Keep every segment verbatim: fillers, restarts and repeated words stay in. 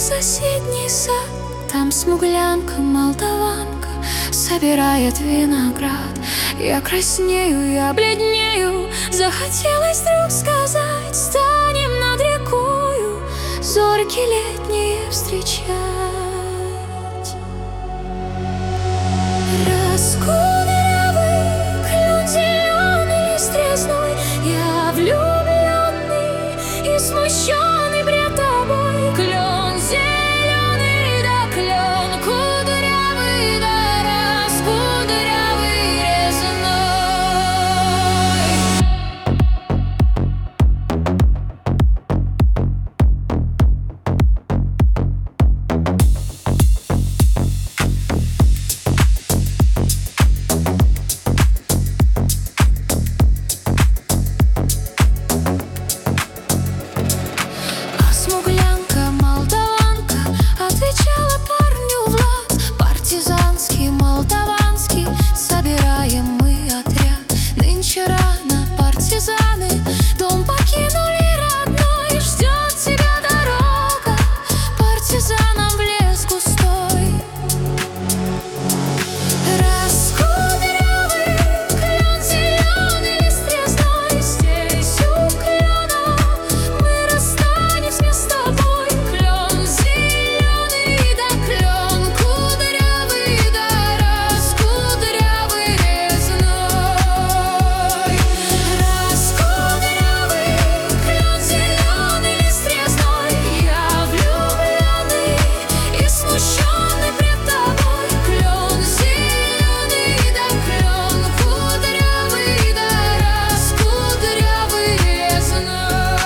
соседний сад. Там смуглянка-молдаванка собирает виноград. Я краснею, я бледнею, захотелось вдруг сказать: станем над рекою зорьки летние встречать. Раскудрявый клен зеленый лист резной, я влюбленный и смущенный пред тобой. Клен зеленый, да клен кудрявый, да раскудрявый Смуглянка-молдаванка отвечала парню в лад: партизанский, молдаванский, собираем мы отряд. Нынче рано, партизаны, дом покинули родной. Ждет тебя дорога партизанам в лес густой. Раскудрявый клен зеленый лист резной, здесь у клена мы расстанемся с тобой. Клен зеленый, да клен кудрявый, да раскудрявый резной. Раскудрявый клен зеленый лист резной, я влюбленный и смущенный пред тобой. Клен зеленый, да клен кудрявый, да раскудрявый резной.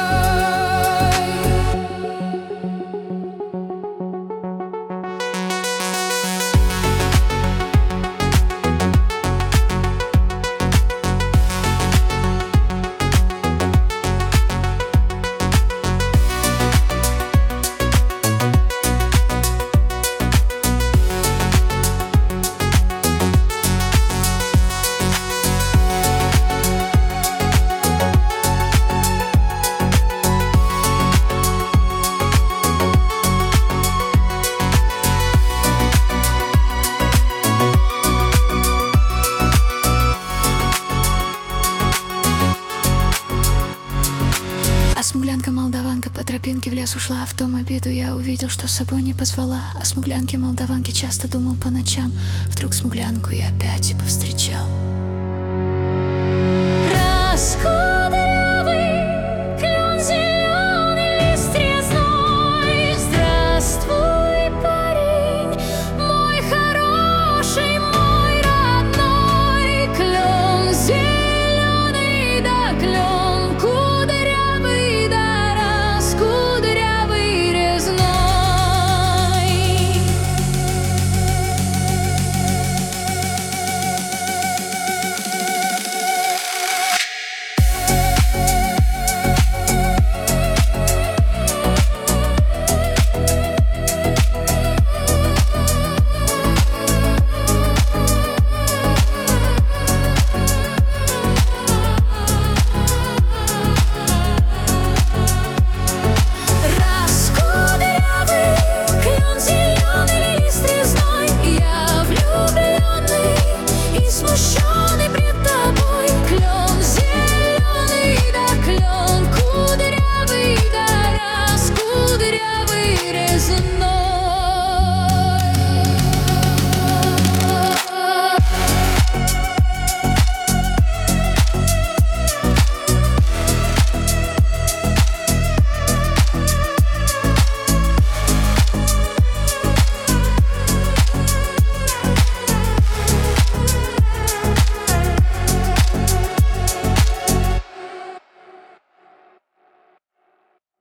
А смуглянка-молдаванка по тропинке в лес ушла. В том обиду я увидел, что с собой не позвала. О смуглянке-молдаванке часто думал по ночам. Вдруг смуглянку я опять и повстречал.